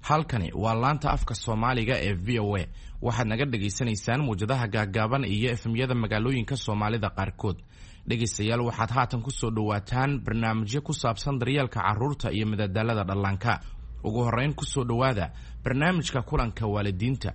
halkani waa laanta afka Soomaaliga ee VOA waxaad naga dhageysanaysaan muujadaha gaagaaban iyo efemyada magaalooyinka Soomaalida qaarkood. Dhageystayaal waxaad haatan ku soo dhawaataan barnaamijyo ku saabsan daryeelka carruurta iyo madadaalada dhallaanka. Ugu horeyn ku soo dhawaada barnaamijka kulanka waalidiinta.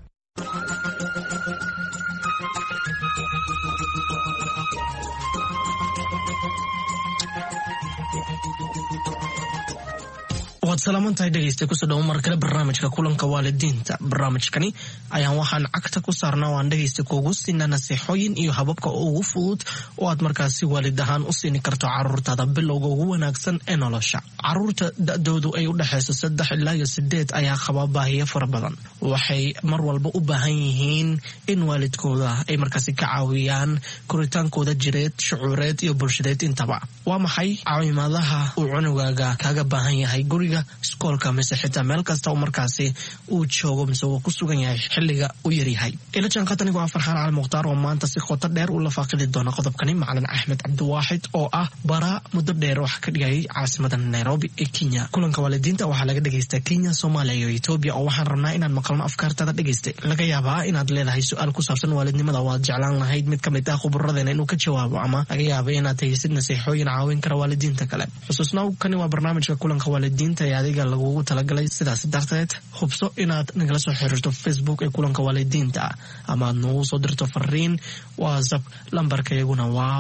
waad salaamantahay dhegeysta ku soo dhaw mar kale barnaamijka kulanka waalidiinta. Barnaamijkani ayaan waxaan cagta ku saarnaa waan dhegeysta kuugu siinaa nasiixooyin iyo hababka ugu fudud oo aad markaasi waalid ahaan u siini karto carruurtaada bilowga ugu wanaagsan ee nolosha. Carruurta da'doodu ay u dhaxayso 3 ilaa 8 ayaa qaba baahiyo fara badan. Waxay mar walba u baahan yihiin in waalidkooda ay markaasi ka caawiyaan koritaankooda jireed, shucuureed iyo bulshadeed intaba. Waa maxay caawimaadaha uu cunugaaga kaga baahan yahay guriga, iskoolka mise xitaa meel kasta oo markaasi uu joogo mise uu ku sugan yahay xilliga uu yaryahay. ila jaanqatanigu waa Farxaan Cali Mukhtaar oo maanta si qoto dheer u la faaqidi doona qodobkani. Macallin Axmed Cabdiwaaxid oo ah bara muddo dheer wax ka dhigay caasimadda Nairobi ee Kenya. Kulanka waalidiinta waxaa laga dhageystaa Kenya, Soomaaliya iyo Itoobiya oo waxaan rabnaa inaan maqalno afkaartada dhageystay. Laga yaabaa inaad leedahay su'aal ku saabsan waalidnimada oo aad jeclaan lahayd mid ka mid ah khubaradeena inuu ka jawaabo, ama laga yaabaa inaad haysid nasiixooyin caawin kara waalidiinta kale. Xusuusnaa kani waa barnaamijka kulanka waalidiinta ee adiga lagugu talagalay. Sidaas darteed hubso inaad nagala soo xiriirto Facebook ee kulanka waalidiinta ama aad noogu soo dirto fariin WhatsApp. lambarkayguna waa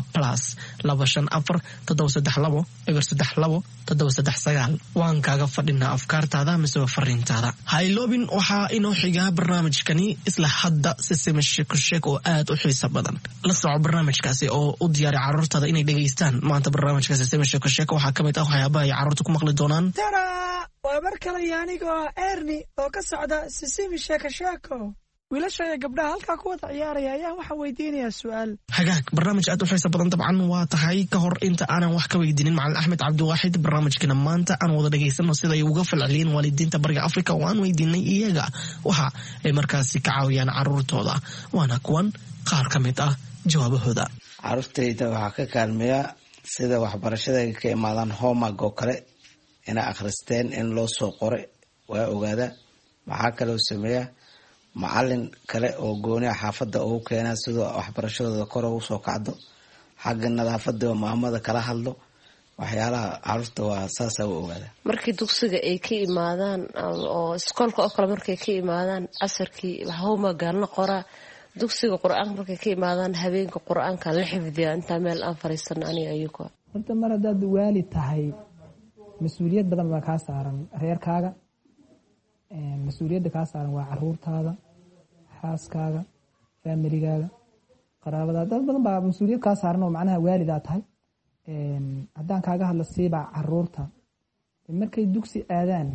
+2 waan kaaga fadhinaa afkaartaada mise fariintaada. Hayloobin waxaa inoo xigaa barnaamijkani isla hadda Sesame Sheeko oo aad u xiiso badan. La soco barnaamijkaasi oo u diyaari carruurtaada inay dhageystaan. Maanta barnaamijka Sesame Sheeko waxaa ka mid ah waxyaabaha ay carruurta ku maqli doonaan. waa mar kale anigoo Erni oo ka socda Sesame Sheeko. wiilasha iyo gabdhaha halkaa ku wada ciyaaraya ayaan waxaan weydiinayaa su'aal. hagaag barnaamij aad u xiiso badan dabcan waa tahay. ka hor inta aanan wax ka weydiinin Macallin Axmed Cabdiwaaxid, barnaamijkana maanta aan wada dhageysano sida ay uga falceliyeen waalidiinta bariga Afrika oo aan weydiinay iyaga waxa ay markaasi ka caawiyaan carruurtooda. waana kuwan qaar ka mid ah jawaabahooda. carruurtayda waxaa ka kaalmeeya sida waxbarashada ay ka imaadaan homework oo kale inay akhristeen in loo soo qoray waa ogaada. maxaa kaloo sameeya macallin kale oo gooni xaafadda ugu keena sidoo waxbarashadooda kor ugu soo kacdo. xagga nadaafadda oo maamada kala hadlo. waxyaalaha carruurta waa saas u ogaada. markii dugsiga ay ka imaadaan oo iskoolka oo kale markay ka imaadaan casarkii homework la qoraa. dugsiga quraanka markay ka imaadaan habeenka quraanka la xifdiya inta meel aan fariisan aniga ayuko. horta mar hadaad waalid tahay mas'uuliyad badan baa ka saaran reerkaaga. mas'uuliyadda ka saaran waa carruurtaada, xaaskaaga, familigaaga, qaraabadaada. dad badan baa mas'uuliyad ka saaran oo macnaha waalidaa tahay. haddaan kaaga hadla siiba carruurta markay dugsi aadaan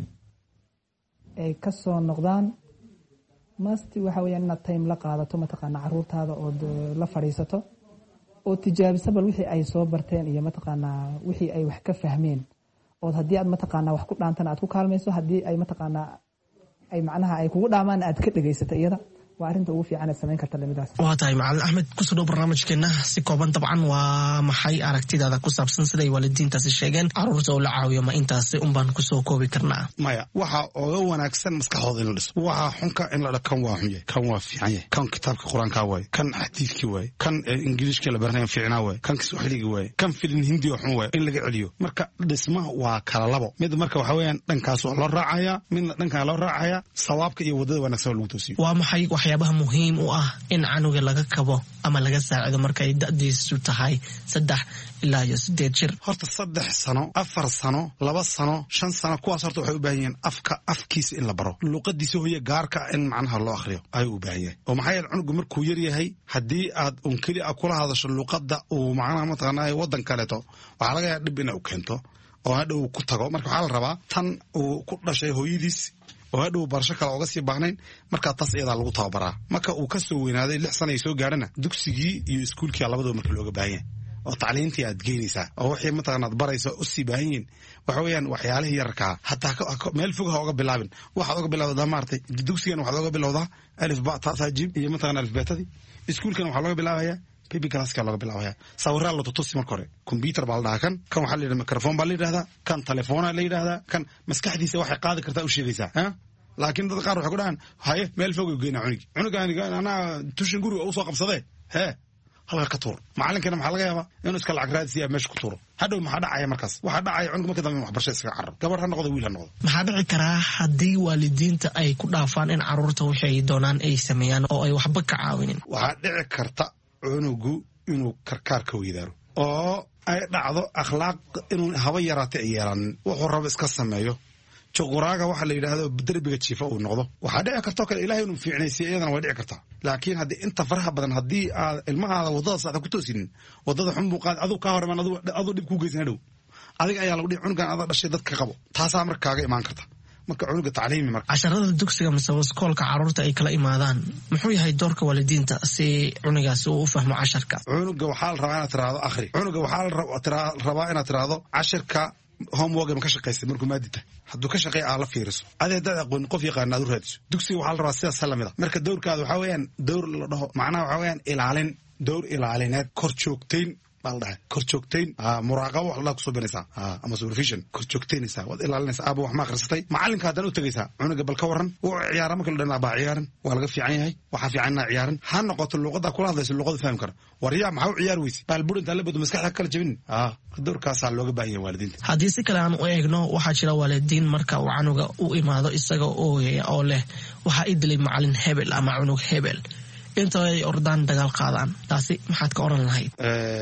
ay ka soo noqdaan masti waxa weeyaan inaad time la qaadato mataqaana carruurtaada oo la fadhiisato oo tijaabiso bal wixii ay soo barteen iyo mataqaana wixii ay wax ka fahmeen. oo haddii aad mataqaana wax ku dhaantana aad ku kaalmayso, haddii ay mataqaana ay macnaha ay kugu dhaamaan aad ka dhageysato iyada. waa arrinta ugu fiican ee samayn karta lamidaas. waa tahay Macallin Axmed, ku soo dhaw barnaamijkeena si kooban. dabcan waa maxay aragtidaada ku saabsan sida ay waalidiintaasi sheegeen carruurta oo la caawiyo? ma intaasi unbaan ku soo koobi karnaa? maya, waxa uga wanaagsan maskaxdooda in la dhiso. waxa xunka in la kan waa xun yahay, kan waa fiican yahay, kan kitaabka quraanka waay, kan xadiiskii waay, kan ingiriiska la baranayo fiicnaa waay, kan Kiswahiliga waay, kan filin hindi oo xun waay in laga celiyo. marka dhismaha waa kala labo. mid marka waxa weeyaan dhankaas oo loo raacaya, midna dhankan loo raacaya sawaabka iyo wadada wanaagsan lagu toosiyo. waa maxay waxyaabaha muhiim u ah in canuga laga kabo ama laga saacido markay da'diisu tahay 3 ilaa 8 jir? horta 3 sano, 4 sano, 2 sano, 5 sano kuwaas horta waxay u baahan yihiin afkiisa in la baro. luqadiisa hooyo gaarka in macnaha loo akhriyo ayuu u baahan yahay. oo maxaa yeelay canugu markuu yar yahay haddii aad keli kula hadasho luqadda uu macnaha mataqaanaa waddan kaleeto waxaa laga yaabaa dhib inay u keento oo hadhow ku tago. marka waxaa la rabaa tan uu ku dhashay hooyadiis oo hadhow barasho kale oga sii baahnayn markaa taas iyadaa lagu tababaraa. marka uu ka soo weynaaday 6 sano ay soo gaadhana dugsigii iyo iskuulkii labadaba marka looga baahan yahay oo tacliintii aad geynaysaa oo wixii mataqaanaad barayso u sii baahan yihiin. waxa weeyaan waxyaalihii yararkaa hataa meel fog ha oga bilaabin. waxaad oga bilowdaa maartay dugsigan waxaad oga bilowdaa alif ba ta sa jim iyo mataqaana alif betadii. iskuulkan waxaa looga bilaabayaa baby classka laga bilaabaya. sawirra la tutusi marka hore computer baa la dhahaa kan waxa la yiraahdaa microphone baa la yiraahdaa kan telefoon la yiraahdaa kan maskaxdiisa waxay qaadi kartaa u sheegaysaa laakiin dad qaar waxay ku dhahaan haye meel fog geynaa cunugaan anaa tushin guriga u soo qabsadee hee halka ka tuur macalinkana maxaa laga yaabaa inuu iska lacag raadsiya meesha ku tuuro hadhow maxaa dhacaya markaas waxaa dhacaya cunug marka dambe waxbarasho iskaga cararo gabadh ha noqdo wiil ha noqdo maxaa dhici karaa haddii waalidiinta ay ku dhaafaan in carruurta waxay doonaan ay sameeyaan oo ay waxba ka caawinin waxaa dhici karta cunugu inuu karkaar ka weydaaro oo ay dhacdo akhlaaq inuu haba yaraata ay yeelanin wuxuu rabo iska sameeyo juquraaga waxa la yidhaahdo derbiga jiifa uu noqdo waxaa dhici kartoo kale ilahay inuu fiicnaysiya iyadana way dhici kartaa laakiin haddii inta faraha badan haddii aad ilmahaada waddada saxda ku toosinin waddada xun buu qaad aduu kaa hor imaan aduu dhib kuu geysan hadhow adiga ayaa lagu dhihi cunugan adaa dhashay dadka qabo taasaa marka kaaga imaan karta marka cunuga tacliimi marka casharada dugsiga mise iskoolka carruurta ay kala imaadaan muxuu yahay doorka waalidiinta si cunugaasi uu u fahmo casharka cunuga waxaa la rabaa inaad tiraahdo akhri cunuga waxaa la rabaa inaad tiraahdo cashirka homework ma ka shaqaysay markuu maadi tahay hadduu ka shaqeey aa la fiiriso adi haddaad aqoon qof yaqaana aad u raadiso dugsiga waxaa la rabaa sidaas lamid a marka dowrkaada waxaa weeyaan dowr la dhaho macnaha waxaa weeyaan ilaalin dowr ilaalineed kor joogtayn baa la dhahay kor joogtayn muraaqabo wax la kusoo binaysaa ama supervision kor joogtaynaysaa waad ilaalinaysaa aaba wax ma akhrisatay macalinka haddana u tegaysaa cunuga bal ka waran wuu ciyaara marka la dhan baa ciyaaran waa laga fiican yahay waxaa fiican inaa ciyaaran ha noqoto luuqaddaa kula hadlayso luuqada fahmi kara waryaa maxaa u ciyaar weyse baalburintaa la bado maskaxda kala jabin dowrkaasaa looga baahan yahay waalidiinta haddii si kale aan u eegno waxaa jira waalidiin marka uu canuga u imaado isaga ooyaya oo leh waxaa i dilay macalin hebel ama cunug hebel inta ay ordaan dagaal qaadaan taasi maxaad ka oran lahayd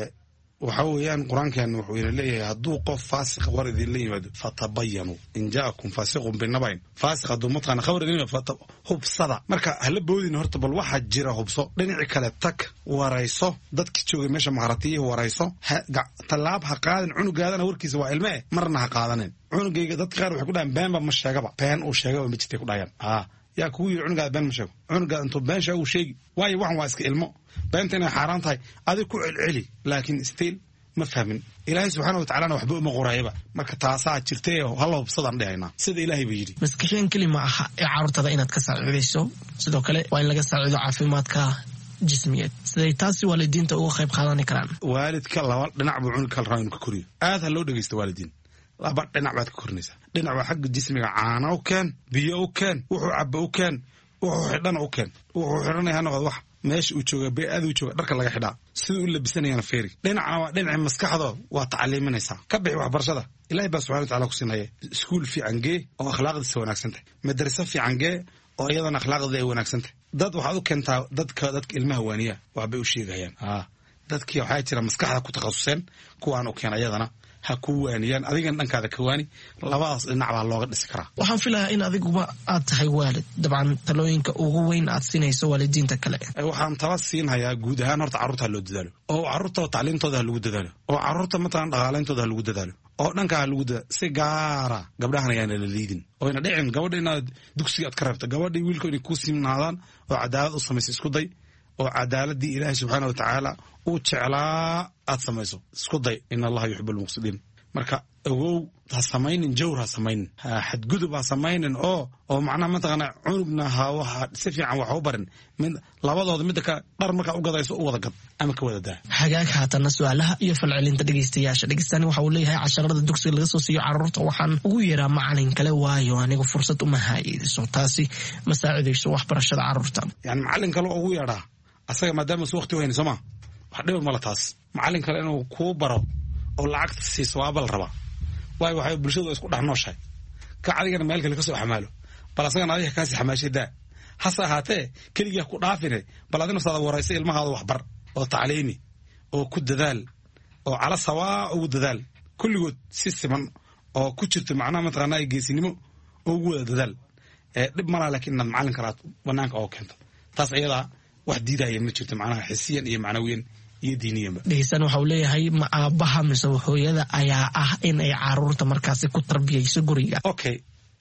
waxa weeyaan qur-aankeena wuxuu ina leeyahay hadduu qof faasiq war idinla yimaado fatabayanuu in jaakum faasiqun binabayn faasiq hadduu mataqaana khabar idin yimaado hubsada marka hala boodin horta bal waxaa jira hubso dhinaci kale tag warayso dadki joogay meesha maharatiyihi warayso tallaab ha qaadin cunugaadana warkiisa waa ilme marna ha qaadanin cunugayga dadka qaar waxay ku dhahaan beenba ma sheegaba been uu sheegaba ma jirtay ku dhahayaan yaa kugu yidhi cunugaada been ma sheego cunugaada intuu been sheego uu sheegi waayo waxan waa iska ilmo beenta inay xaaraan tahay adig ku celceli laakiin stiil ma fahmin ilaahay subxaana watacalana waxba uma qorayaba marka taasaa jirtay hala hubsadaan dhihaynaa sida ilaahay ba yidhi maskaxiyan keli ma aha ee carruurtada inaad ka saacidayso sidoo kale waa in laga saacido caafimaadka jismiyeed siday taasi waalidiinta uga qayb qaadani karaan waalidka laba dhinac buu cunug kala rabaa inuu ka koriyo aad ha loo dhegeysta waalidiin laba dhinac baad ka korinaysaa dhinac waa xagga jismiga caana u keen biyo u keen wuxuu caba u keen wuxuu xidhana u keen wuxuu xidhanaya ha noqdo wax meesha uu jooga bey-ada uu jooga dharka laga xidhaa siduu u labisanayana feeri dhinacna waa dhinaci maskaxdo waa tacliiminaysaa ka bixi waxbarashada ilaahay baa subxana watacala ku siinaya iskuul fiican gee oo akhlaaqdiisa wanaagsan tahay madraso fiican gee oo iyadana akhlaaqdeeda ay wanaagsan tahay dad waxaad u keentaa dadka ilmaha waaniya waxbay u sheegayaan dadkii waxaa jira maskaxda ku takhasuseen kuwaan u keena iyadana ha ku waaniyaan adigana dhankaada ka waani labadaas dhinac baa looga dhisi karaa waxaan filayaa in adiguba aad tahay waalid dabcan talooyinka ugu weyn aad siinayso waalidiinta kale waxaan tala siinhayaa guud ahaan horta carruurta ha loo dadaalo oo carruurta tacliimtooda ha lagu dadaalo oo carruurta matalan dhaqaaleyntooda ha lagu dadaalo oo dhankaa ha lagu dadaalo si gaara gabdhahan ayaana la liidin oyna dhicin gabadha inaad dugsiga aad ka reebto gabadhii wiilka inay ku simnaadaan oo cadaalad u samaysa isku day oo cadaaladii ilaahay subxaana watacaala uu jeclaa aad samayso isku day in allaha yuxib almuqsidiin marka awow ha samaynin jawr ha samaynin xadgudub ha samaynin oo macnaha mataqaana cunugna ha si fiican wax u barin labadooda midda ka dhar markaa u gadayso u wada gad ama ka wada daa hagaag haatana su-aalaha iyo falcelinta dhegeystayaasha dhegeystaani waxa uu leeyahay casharada dugsiga laga soo siiyo carruurta waxaan ugu yeeraa macalin kale waayo anigu fursad uma haayso taasi ma saacidayso waxbarashada carruurta yani macalin kale ugu yeedhaa asaga maadaama su waqti u hayni sooma wax dhiba mala taas macalin kale inuu kuu baro oo lacagta siiso waaba la rabaa waayo waxay bulshadu isku dhex nooshahay ka adigana meel kale ka soo xamaalo bal asagana adiga kaasi xamaashay daa hase ahaatee keligaa ku dhaafine bal adina saada waraysa ilmahaada waxbar oo tacliimi oo ku dadaal oo cala sawaa ugu dadaal kulligood si siman oo ku jirto macnaha mataqaanaa geesinimo oo ugu wada dadaal dhib malaa laakiin inaad macalin kale aad banaanka oo keento taas iyadaa wax diidaya ma jirto macnaha xisiyan iyo macnawiyan iyo diiniyanba dhegeysan waxa uu leeyahay ma aabaha mise hooyada ayaa ah in ay carruurta markaasi ku tarbiyayso guriga okay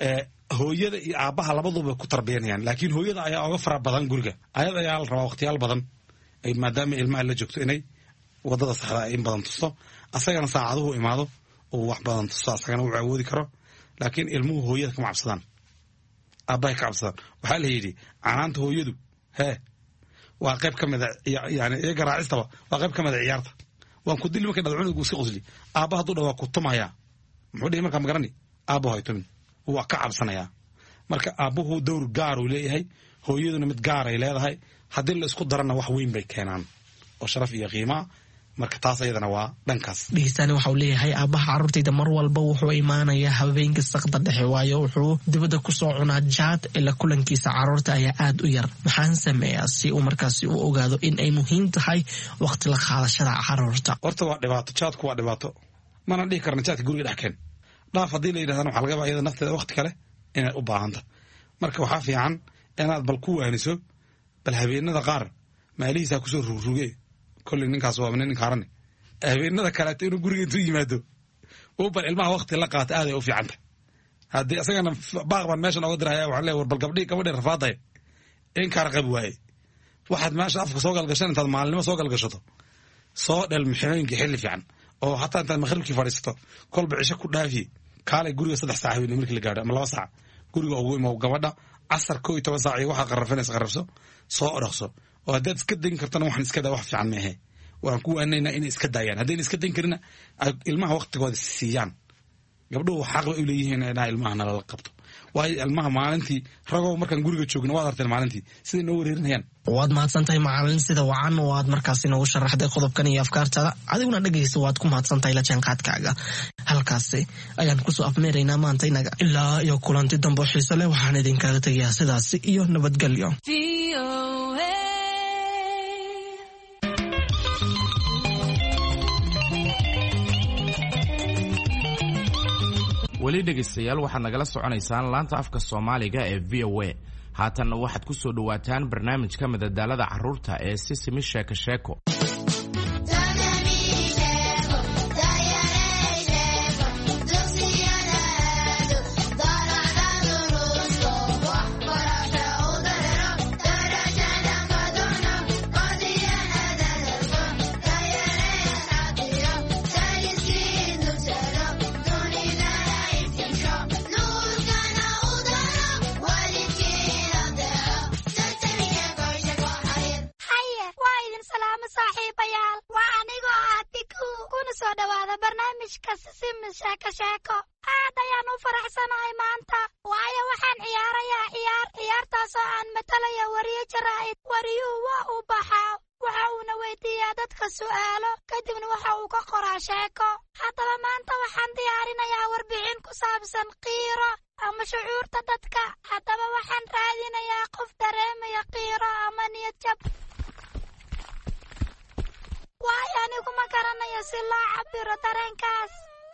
hooyada iyo aabaha labaduba ku tarbiyanayaan laakiin hooyada ayaa oga fara badan guriga ayada ayaa la rabaa waqtiyaal badan maadaama ilmaha la joogto inay wadada saxda in badan tusto asagana saacaduhu imaado oo wax badan tusto asagana wuxuu awoodi karo laakiin ilmuhu hooyada kama cabsadaan aabahay ka cabsadaan waxaa la yidhi canaanta hooyadu waa qayb ka mida yani iyaga raacistaba waa qayb ka mida ciyaarta waan ku dili markay dhada cunugu iska qosli aabba hadduu dha waa ku tumayaa muxuu dhihi markaa magarani aabbo hay tumin waa ka cabsanayaa marka aabuhu dowr gaar uu leeyahay hooyaduna mid gaar ay leedahay haddii la isku darana wax weyn bay keenaan oo sharaf iyo qiimo marka taas ayadana waa dhankaas. Dhigistaani waxa uu leeyahay aabaha carruurtayda mar walba wuxuu imaanayaa habeenkii saqda dhexe waayo wuxuu dibadda ku soo cunaa jaad ila kulankiisa carruurta ayaa aad u yar. Maxaan sameeyaa si uu markaasi u ogaado in ay muhiim tahay waqti la qaadashada carruurta? Horta waa dhibaato, jaadku waa dhibaato. Mana dhihi karna jaadka guriga dhex keen. Dhaaf haddii la yidhahdana waxaa laga yaabaa iyada nafteeda waqti kale inay u baahanta. Marka waxaa fiican inaad bal ku waaniso bal habeenada qaar maalihiisa kusoo rugruge kolli ninkaas waa nin kaaran habeenada kale inuu guriga intuu yimaado oo bal ilmaha waqti la qaato aad ay u fiicanta haddii asagana baaqban meeshan oga diraya waxaan leeyahay war bal gabadhi rafaaday in kaar qab waaye waxaad meesha afka soo galgashan intaad maalinimo soo galgashato soo dhal mixnooyinka xilli fiican oo hataa intaad maqribkii fadhiisato kolba cisho ku dhaafi kaalay guriga 3 saac habeen markii la gaadho ama 2 saac guriga ugu imo gabadha casar 12 saac iyo waxa qarrafanaysa qarrafso soo oraqso oo haddaad iska dayn kartana waxaan iska daa wax fiican maahe waan ku waanaynaa inay iska daayaan haddayna iska dayn karina ilmaha waqtigooda siiyaan gabdhuhu xaq bay u leeyihiin inay ilmaha nala qabto waayo ilmaha maalintii ragoo markaan guriga joogno waad arteen maalintii siday noo wareerinayaan. Waad mahadsantahay macallin sida wacan oo aad markaasi noogu sharaxday qodobkan iyo afkaartada adiguna dhegaysta waad ku mahadsantahay la jaanqaadkaaga. Halkaasi ayaan kusoo afmeeraynaa maanta inaga ilaa iyo kulanti dambe xiiso leh waxaan idinkaga tegayaa sidaasi iyo nabadgelyo. weli dhegaystayaal waxaad nagala soconaysaan laanta afka Soomaaliga ee VOA. Haatanna waxaad ku soo dhawaataan barnaamijka madadaalada carruurta ee Sisimi Sheeko Sheeko. aad ayaan u faraxsanahay maanta waayo waxaan ciyaarayaa ciyaartaasoo aan matalaya wariye jaraa'id wariyuhu waa uu baxaa waxa uuna weydiiyaa dadka su'aalo kadibna waxa uu ka qoraa sheeko haddaba maanta waxaan diyaarinayaa warbixin ku saabsan qiiro ama shucuurta dadka haddaba waxaan raadinayaa qof dareemaya qiiro ama niyad jab waayo anigu ma garanayo si loo cabiro dareenkaas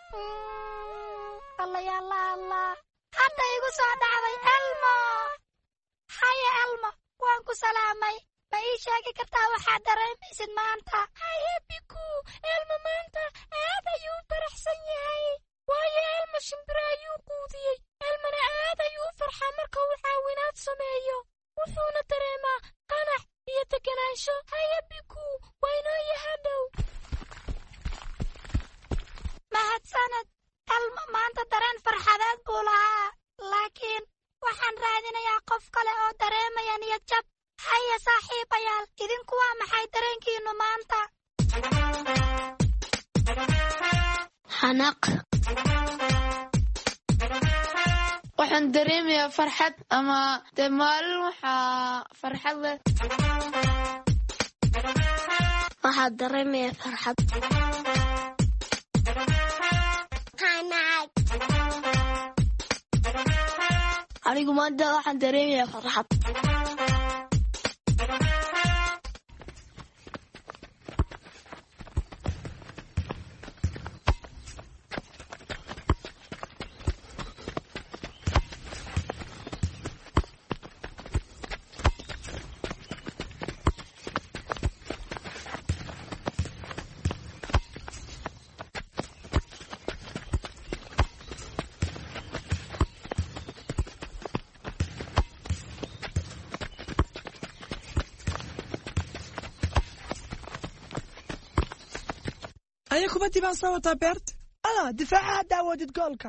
Allah hadda igu soo dhacday Elmo haya Elmo waan ku salaamay ma ii sheegi kartaa waxaad dareemaysid maanta haya Biku Elmo maanta aad ayuu faraxsan yahay waayo Elmo shimbir ayuu quudiyey Elmona aad ayuu farxaa marka uu caawinaad sameeyo wuxuuna dareemaa qanac iyo deganaansho haya Biku waynoo yahadow mahadsaned Elmo maanta dareen farxadeed buu lahaa laakiin waxaan raadinayaa qof kale oo dareemaya niyad jab haya saaxiibayaal idinku waa maxay dareenkiinu maanta xanaaq waxaan dareemayaa farxad ama dee maalin waxaa farxad leh waxaa dareemayaa farxad anigu maanta waxaan dareemayaa farxad أنا كوبتي بان صوتها بيرت أنا دفاعها داود جولكا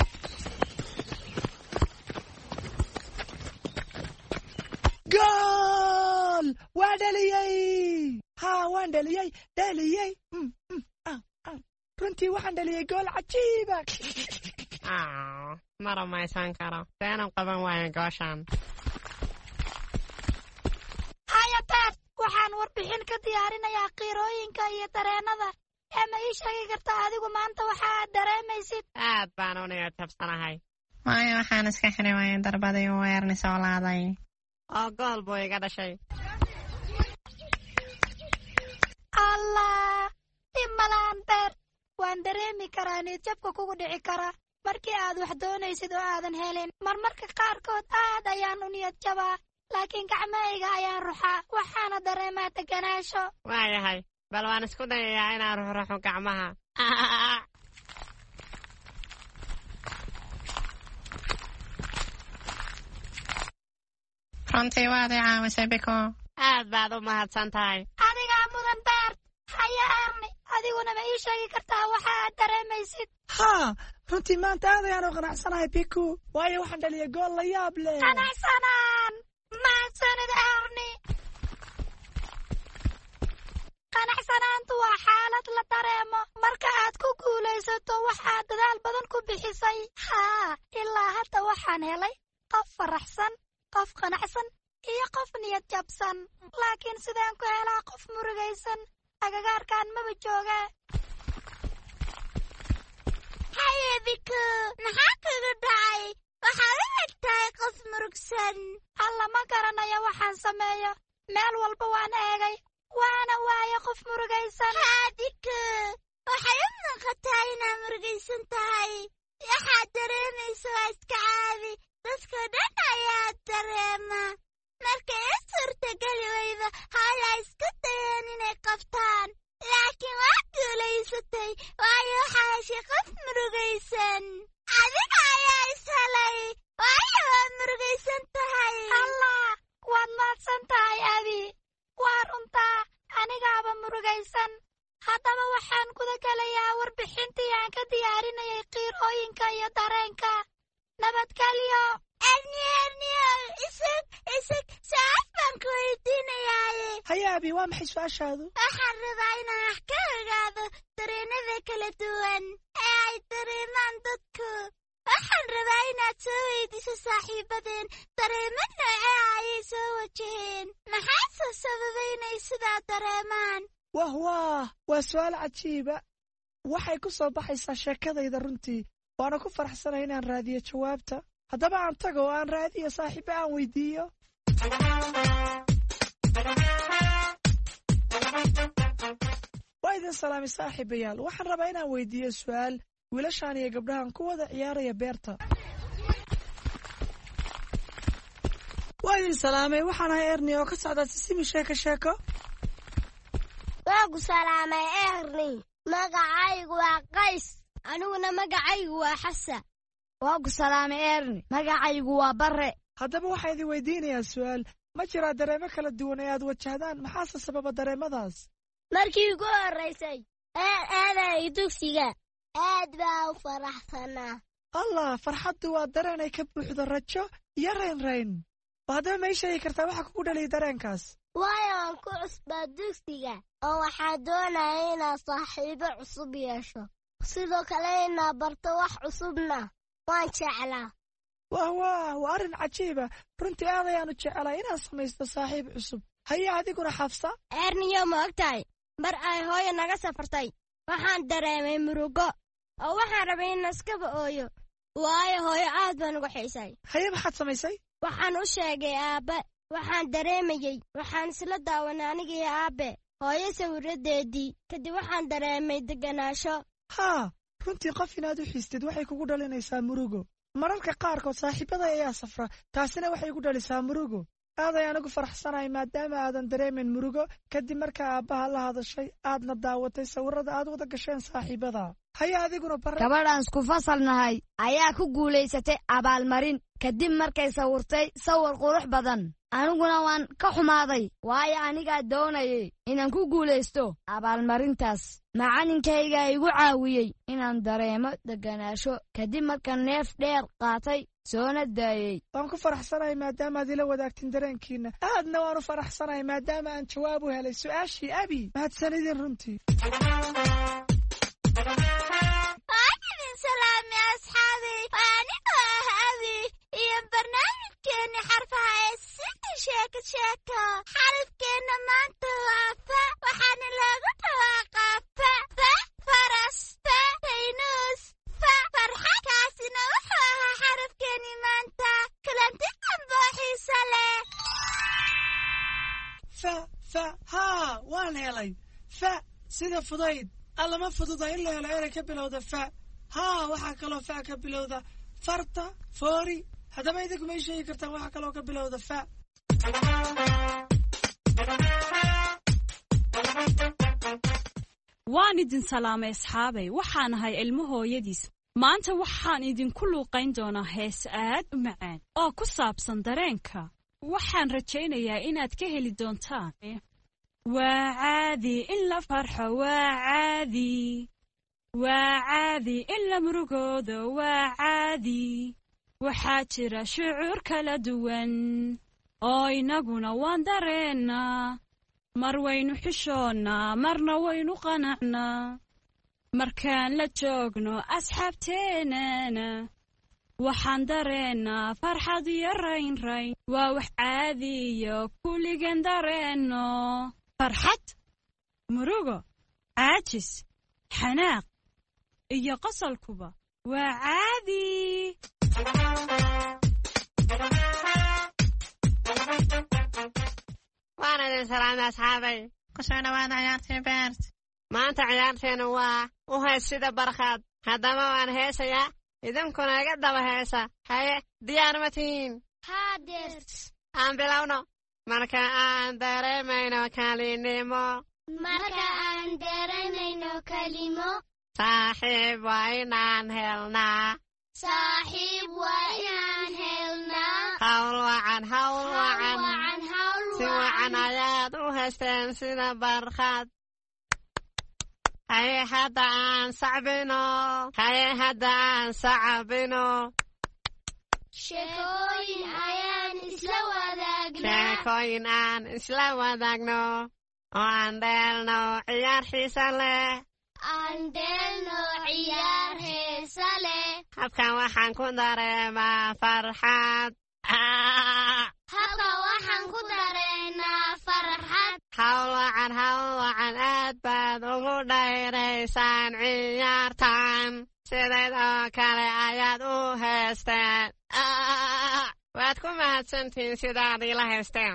جول waan dhaliyey runtii waxaan dhaliyey gool cajiiba. ma rumaysan karo seenan qaban waayo gooshaan. haya beer waxaan warbixin ka diyaarinayaa qiirooyinka iyo dareennada. ma ii sheegi kartaa adigu maanta waxa aad dareemaysid? aad baan u niyad jabsanahay. waayo waxaan iska xiri waayay darbadii uu Erni soo laaday oo gool buu iga dhashay. allah imalaan beer waan dareemi karaa niyad jabka kugu dhici kara markii aad wax doonaysid oo aadan helin. marmarka qaarkood aad ayaan u niyad jabaa laakiin gacmahayga ayaan ruxaa waxaana dareemaa deganaansho. waayahay bal waan isku dayayaa inaan ruxruxo gacmaha. runtii waad i caawisay biko. aad baad u mahadsan tahay. adigaa mudan beer. haya Erni adiguna ma ii sheegi kartaa waxa aad dareemaysid? haa runtii maanta aad ayaan u qanacsanahay biku waayo waxaan dhaliyay gool la yaab leh. qanacsanaan mahadsanid Erni. qanacsanaantu waa xaalad la dareemo marka aad ku guulaysato waxaad dadaal badan ku bixisay. haa ilaa hadda waxaan helay qof faraxsan, qof qanacsan iyo qof niyad jabsan. laakiin sidaan ku helaa qof murugaysan agagaarkaan maba jooga. haye biku maxaa kaga dhacay? waxaad u eg tahay qof murugsan. alla ma garanayo waxaan sameeyo. meel walba waan eegay waana waaye qof murugaysan. biku waxay u muuqataa inaad murugaysan tahay. waxaad dareemayso waa iska caadi. dadka dhan ayaa dareema. markay i suurtageli weydo hala iska dayeen inay qabtaan. laakiin waa guulaysatay waayo waxaa heshay qof murugaysan. adiga ayaa is helay waayo waad murugaysan tahay. allah waad mahadsan tahay abi. waa runtaa anigaaba murugaysan. haddaba waxaan guda gelayaa warbixintii aan ka diyaarinayay qiirooyinka iyo dareenka. nabadgelyo. erniyo isag saaf baan ku weydiinayaaye. haya abi waa maxay su-aashaadu? waxaan rabaa inaan wax ka ogaado dareennada kala duwan ee ay dareemaan dadku. waxaan rabaa inaad soo weydiiso saaxiibadeen dareemo noocee ayay soo wajaheen. maxaase sababay inay sidaa dareemaan? waa su-aal cajiiba. waxay ku soo baxaysaa sheekadayda runtii waana ku faraxsanay inaan raadiyo jawaabta. haddaba aan tago oo aan raadiyo saaxiibo aan weydiiyo. waa idin salaamay saaxiibayaal. waxaan rabaa inaan weydiiyo su'aal wiilashaan iyo gabdhahan ku wada ciyaaraya beerta. waa idin salaamay waxaan ahay Erni oo ka socda Sisimi sheeko. waa ku salaamay Erni. magacaygu waa Qays. aniguna magacaygu waa Xasan. waa ku salaamay Erni. magacaygu waa Barre. haddaba waxaan idin weydiinayaa su'aal. ma jiraa dareemo kala duwan ee aad wajahdaan? maxaase sababa dareemadaas? markii ugu horraysay aaday dugsiga aad baa u faraxsanaa. allah farxaddu waa dareen ay ka buuxdo rajo iyo raynrayn. haddaba ma ii sheegi kartaa waxa kugu dhaliyay dareenkaas? waayo waan ku cusbaa dugsiga oo waxaa doonaya inaad saaxiibo cusub yeesho. sidoo kale inaad barto wax cusubna waan jeclaa. waa arrin cajiiba. runtii aad ayaanu jeclaa inaad samaysto saaxiib cusub. haya adiguna Xafsa? Erniyo ma ogtahay mar ay hooyo naga safartay waxaan dareemay murugo oo waxaan rabay in iskaba ooyo waayo hooyo aad baan uga xiisay. haya maxaad samaysay? waxaan u sheegay aabbe waxaan dareemayey. waxaan isla daawanay anigii aabbe hooyo sawiradeedii. kadib waxaan dareemay deganaansho. haa runtii qof inaad u xiistid waxay kugu dhalinaysaa murugo. mararka qaarkood saaxiibada ayaa safra taasina waxay igu dhalisaa murugo. aad ayaan ugu faraxsanahay maadaama aadan dareemin murugo kadib markaa aabbaha la hadashay aadna daawatay sawirada aad wada gasheen saaxiibada. haya adiguna Barre? gabadhaan isku fasalnahay ayaa ku guulaysatay abaalmarin kadib markay sawirtay sawir qurux badan. aniguna waan ka xumaaday waayo anigaa doonayay inaan ku guulaysto abaalmarintaas. macallinkaygaa igu caawiyey inaan dareemo deganaansho kadib markaan neef dheer qaatay soona daayey. waan ku faraxsanahay maadaamaad ila wadaagtin dareenkiina. aadna waan u faraxsanahay maadaama aan jawaab u helay su'aashii abi. mahadsanidin runtii. waan idin salaamay asxaabi. anigoo ah abi iyo barnaamijkeeni xarfaha ee sida sheeko. xarafkeenna maanta waa fa. waxaana loogu dhawaaqaa fa faras fa faynuus fa farxad. kaasina wuxuu ahaa xarafkeeni maanta. kulanti dambe oo xiiso leh. fa haa waan helay. fa sida fudayd. allama fududa in la helo erey ka bilowda fa. haa waxaa kaloo fa ka bilowda farta foori. haddaba idinku may sheegi kartaan waxaa kaloo ka bilowda fa. waan idin salaamay asxaabay. waxaan ahay ilmo hooyadiis. maanta waxaan idinku luuqayn doonaa hees aad u macaan oo ku saabsan dareenka. waxaan rajaynayaa inaad ka heli doontaan. waa caadi in la farxo. waa caadi in la murugoodo. waa caadi. waxaa jira shucuur kala duwan oo inaguna waan dareennaa. mar waynu xishoonnaa, marna waynu qanacnaa. markaan la joogno asxaabteennana waxaan dareennaa farxad iyo raynrayn. waa wax caadiyo kulligan dareenno. farxad, murugo, caajis, xanaaq iyo qosolkuba waa caadi. waan idin salaamay asxaabay. ku soo dhawaada ciyaartii beert. maanta ciyaarteenu waa u hees sida barkhaad. haddaba waan heesayaa, idinkuna iga daba heesa. haye diyaar ma tihiin? haadeert. aan bilowno. marka aan dareemayno kalinimo. saaxiib waa inaan helnaa. hawl wacan si wacan ayaad u heesteen sida barkhaad. haye hadda aan sacbino. sheekooyin aan isla wadaagno oo aan dheelno ciyaar xiisa leh. habkan waxaan ku dareemaa farxad. hawl wacan aad baad ugu dhayraysaan ciyaartan. sidayd oo kale ayaad u heesteen. waad ku mahadsantihiin sidaad ila heesteen.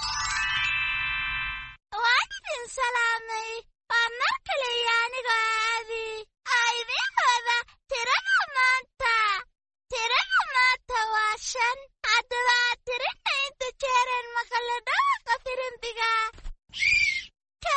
waan idin salaamay. waa mar kale iyo anigoo aadi. idin wada tirada maanta. waa 5. haddaba aad tirina inta jeereen maqle dhawaqa firimbiga. 1,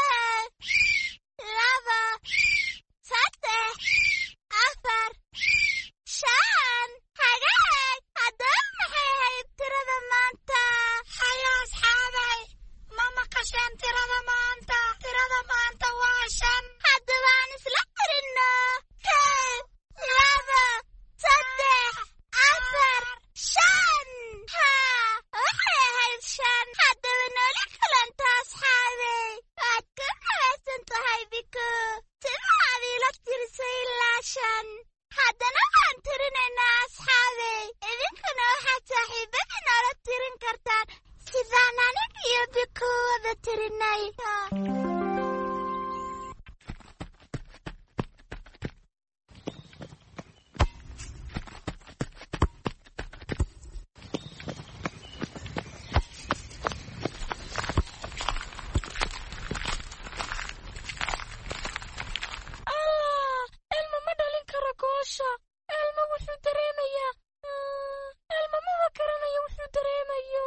2, 3, 4, 5. hagaag. haddaba maxay ahayd tirada maanta? hayo asxaabay, ma maqasheen tirada maanta? tirada maanta waa 5. haddaba aan isla tirinno. 1, 2, 3, 4, 5. haa waxay ahayd 5. haddaba noola kulanta asxaabay. waad ku mahadsan tahay biko. timaad ila tirisay ilaa 5. haddana waan tirinaynaa asxaabay. idinkuna waxaad saaxiibadii noola tirin kartaan sidaan anig iyo biko wada tirinay. ilmo ma dhalin karo goosha. ilmo wuxuu dareemayaa. ilmo maba garanayo wuxuu dareemayo.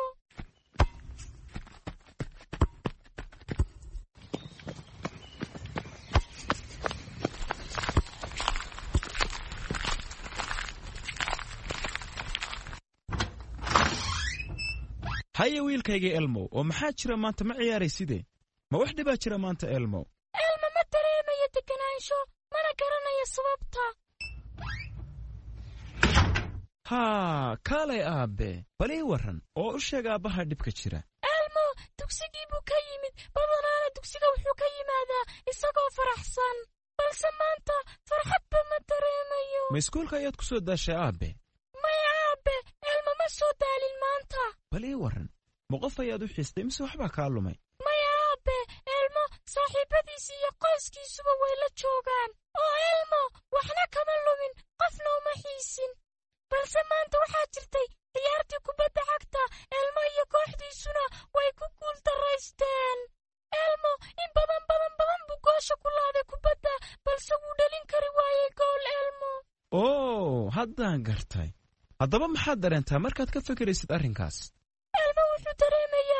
haye wiilkayga elmow, oo maxaa jira maanta? ma ciyaarayside? ma wax dhibaa jira maanta elmow? ilmo ma dareemayo deganaansho, mana garanayo sababta. haa kaalay aabe bal ii warran oo u sheeg aabbaha dhibka jira. elmo dugsigii buu ka yimid, badanaana dugsiga wuxuu ka yimaadaa isagoo faraxsan, balse maanta farxadba ma dareemayo. ma iskuulka ayaad ku soo daashay aabe? maya aabe, elmo ma soo daalin maanta. bal ii warran ma qof ayaad u xiistay mise waxbaa kaa lumay? maya aabe, elmo saaxiibadiisi iyo qoyskiisuba way la joogaan, oo elmo waxna kama lumin, qofna uma xiisin. balse maanta waxaa jirtay ciyaartii kubadda cagta, elmo iyo kooxdiisuna way ku guuldarraysteen. elmo in badan buu goosha ku laaday kubadda, balse wuu dhalin kari waayey gool. elmo oo haddaan gartay. haddaba maxaad dareentaa markaad ka fekeraysid arrinkaas? elmo wuxuu dareemayaa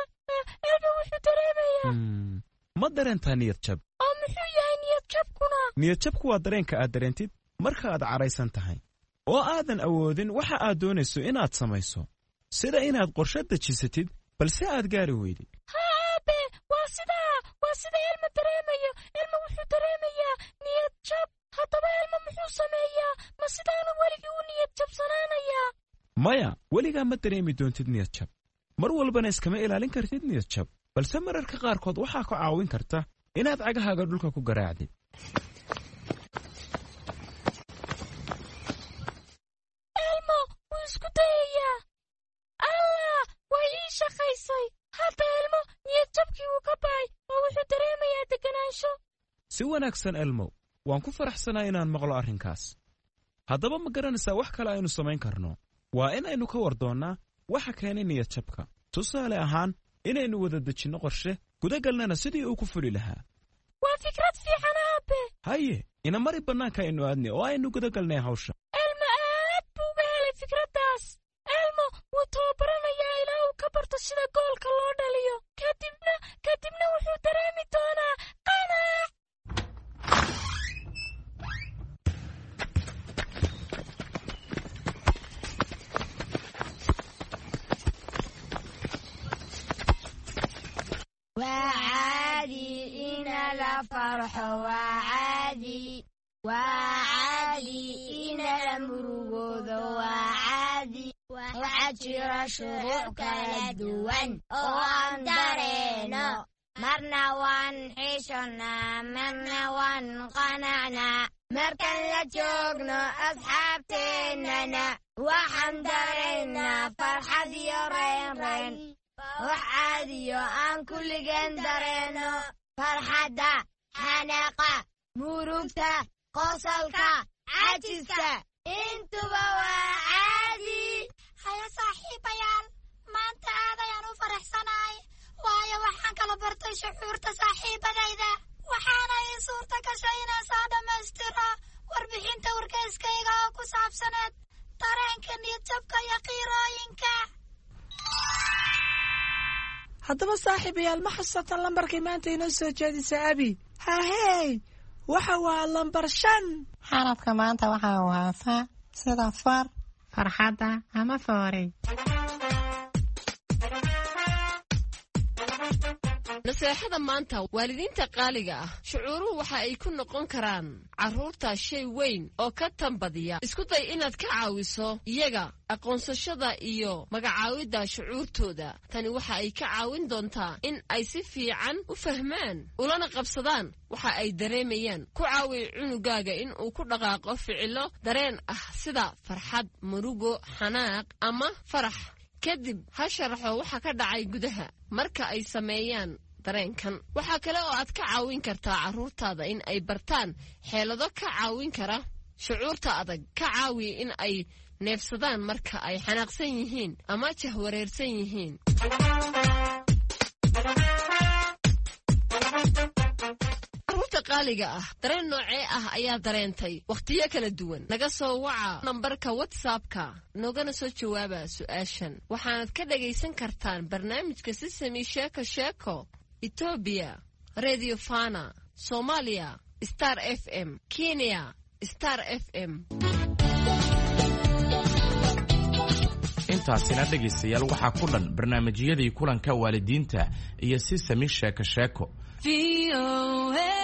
ma dareentaa niyad jab? oo muxuu yahay niyad jabkuna? niyad jabku waa dareenka aad dareentid marka aad caraysan tahay oo aadan awoodin waxa aad doonayso inaad samayso, sida inaad qorshe dejisatid balse aad gaari weydid. haa aabe, waa sida elmo dareemayo. elmo wuxuu dareemayaa niyad jab. haddaba elmo muxuu sameeyaa? ma sidaanu weligii u niyad jabsanaanayaa? maya, weligaa ma dareemi doontid niyad jab. mar walbana iskama ilaalin kartid niyad jab, balse mararka qaarkood waxaa ku caawin karta inaad cagahaaga dhulka ku garaacdid. elmo wuu isku dayayaa. allah, way ii shaqaysay. hadda elmo niyad jabkii wuu ka ba'ay oo wuxuu dareemayaa deganaansho. si wanaagsan elmo, waan ku faraxsanaa inaan maqlo arrinkaas. haddaba ma garanaysaa wax kale aynu samayn karno? waa inaynu ka war doonnaa waxa keenay niyad jabka. tusaale ahaan inaynu wada dejinno qorshe gudagalnana sidii uu ku fuli lahaa. waa fikrad fiican aabe. haye ina mari bannaanka aynu aadnay oo aynu gudagalnay hawsha. elmo aad buu uga helay fikraddaas. elmo wuu tababaranayaa ilaa uu ka barto sida goolka loo dhaliyo. kadibna wuxuu dareemi doonaa qanaac. waa caadi ina la farxo, waa caadi ina la murugoodo, waa caadi. waxaa jira shuruuc kala duwan oo aan dareeno, marna waan xishonnaa, marna waan qanacnaa. markaan la joogno asxaabteennana waxaan dareennaa farxad iyo reynreyn. wax caadiyo aan kulligeen dareeno, farxadda, xanaaqa, murugta, qosolka, cajiska, intuba waa caadi. haya saaxiibayaal, maanta aad ayaan u faraxsanahay, waayo waxaan kala bartay shucuurta saaxiibadayda. waxaana ii suurta gashay inaan soo dhammaystiro warbixinta wargeyskayga oo ku saabsaneed dareenka niyadjabka iyo qiirooyinka. haddaba saaxiibayaal, ma xasuusataan lambarkay maanta inoo soo jeedisa abi? hahey, waxa waa lambar 5. xarafka maanta waxa uu haasaa sida far, farxadda ama foorey. naseexada maanta waalidiinta qaaliga ah, shucuuruhu waxa ay ku noqon karaan carruurta shay weyn oo ka tanbadiya. isku day inaad ka caawiso iyaga aqoonsashada iyo magacaawidda shucuurtooda. tani waxa ay ka caawin doontaa in ay si fiican u fahmaan ulana qabsadaan waxa ay dareemayaan. ku caawi cunugaaga in uu ku dhaqaaqo ficilo dareen ah sida farxad, murugo, xanaaq ama farax. kadib ha sharaxo waxa ka dhacay gudaha marka ay sameeyaan dareenkan. waxaa kale oo aad ka caawin kartaa carruurtaada in ay bartaan xeelado ka caawin kara shucuurta adag. ka caawi in ay neefsadaan marka ay xanaaqsan yihiin ama jahwareersan yihiin. carruurta qaaliga ah, dareen noocee ah ayaa dareentay wakhtiyo kala duwan? naga soo waca nambarka whatsappka noogana soo jawaaba su'aashan. waxaanad ka dhagaysan kartaan barnaamijka sisami sheeko sheeko, etoobiya radio fana, soomaaliya star fm, kenya star fm. intaasina dhegaystayaal waxaa ku dhan barnaamijyadii kulanka waalidiinta iyo sisami sheeko sheeko.